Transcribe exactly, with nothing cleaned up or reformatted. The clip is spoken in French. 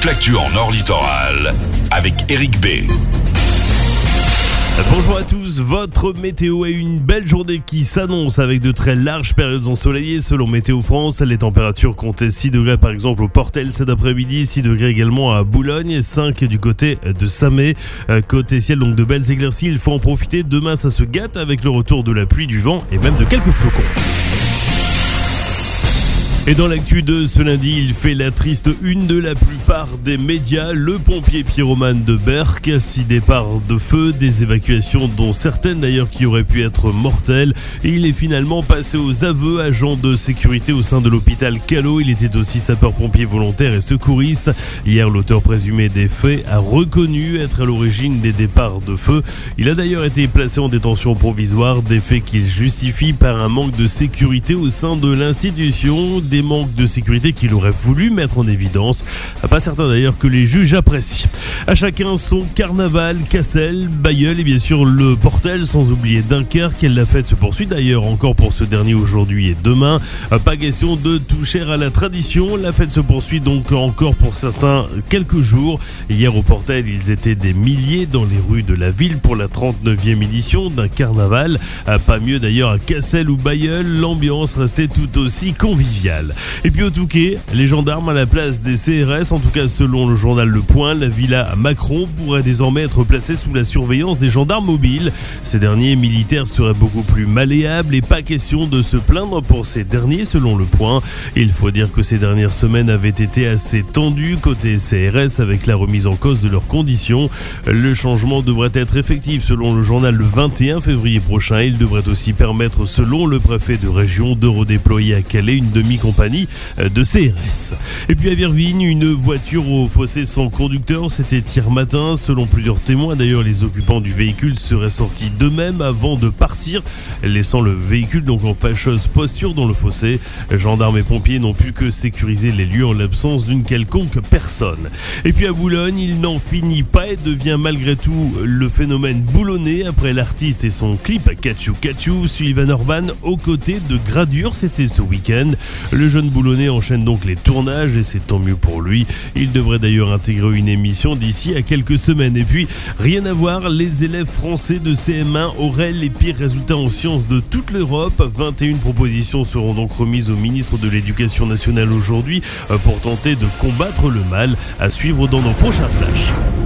toute l'actu en Nord Littoral avec Eric B. Bonjour à tous, votre météo est une belle journée qui s'annonce avec de très larges périodes ensoleillées selon Météo France. Les températures comptaient six degrés par exemple au Portel cet après-midi, six degrés également à Boulogne, cinq du côté de Samé. Côté ciel, donc de belles éclaircies, il faut en profiter. Demain ça se gâte avec le retour de la pluie, du vent et même de quelques flocons. Et dans l'actu de ce lundi, il fait la triste une de la plupart des médias. Le pompier pyromane de Berck, six départs de feu, des évacuations dont certaines d'ailleurs qui auraient pu être mortelles. Et il est finalement passé aux aveux, agent de sécurité au sein de l'hôpital Callot. Il était aussi sapeur-pompier volontaire et secouriste. Hier, l'auteur présumé des faits a reconnu être à l'origine des départs de feu. Il a d'ailleurs été placé en détention provisoire, des faits qu'il justifie par un manque de sécurité au sein de l'institution. Des manques de sécurité qu'il aurait voulu mettre en évidence. Pas certain d'ailleurs que les juges apprécient. À chacun son carnaval, Cassel, Bailleul et bien sûr le Portel, sans oublier Dunkerque. La fête se poursuit d'ailleurs encore pour ce dernier aujourd'hui et demain. Pas question de toucher à la tradition. La fête se poursuit donc encore pour certains quelques jours. Hier au Portel, ils étaient des milliers dans les rues de la ville pour la trente-neuvième édition d'un carnaval. Pas mieux d'ailleurs à Cassel ou Bailleul. L'ambiance restait tout aussi conviviale. Et puis au Touquet, les gendarmes à la place des C R S, en tout cas selon le journal Le Point, la villa Macron pourrait désormais être placée sous la surveillance des gendarmes mobiles. Ces derniers militaires seraient beaucoup plus malléables et pas question de se plaindre pour ces derniers selon Le Point. Il faut dire que ces dernières semaines avaient été assez tendues côté C R S avec la remise en cause de leurs conditions. Le changement devrait être effectif selon le journal le vingt et un février prochain. Il devrait aussi permettre selon le préfet de région de redéployer à Calais une demi-compagnie de C R S. Et puis à Virvine, une voiture au fossé sans conducteur, c'était hier matin. Selon plusieurs témoins, d'ailleurs, les occupants du véhicule seraient sortis d'eux-mêmes avant de partir, laissant le véhicule donc en fâcheuse posture dans le fossé. Gendarmes et pompiers n'ont pu que sécuriser les lieux en l'absence d'une quelconque personne. Et puis à Boulogne, il n'en finit pas et devient malgré tout le phénomène boulonnais après l'artiste et son clip Catchou Catchou. Sullivan Orban aux côtés de Gradure, c'était ce week-end. Le jeune boulonnais enchaîne donc les tournages et c'est tant mieux pour lui. Il devrait d'ailleurs intégrer une émission d'ici à quelques semaines. Et puis, rien à voir, les élèves français de C M un auraient les pires résultats en sciences de toute l'Europe. vingt et une propositions seront donc remises au ministre de l'Éducation nationale aujourd'hui pour tenter de combattre le mal. À suivre dans nos prochains flashs.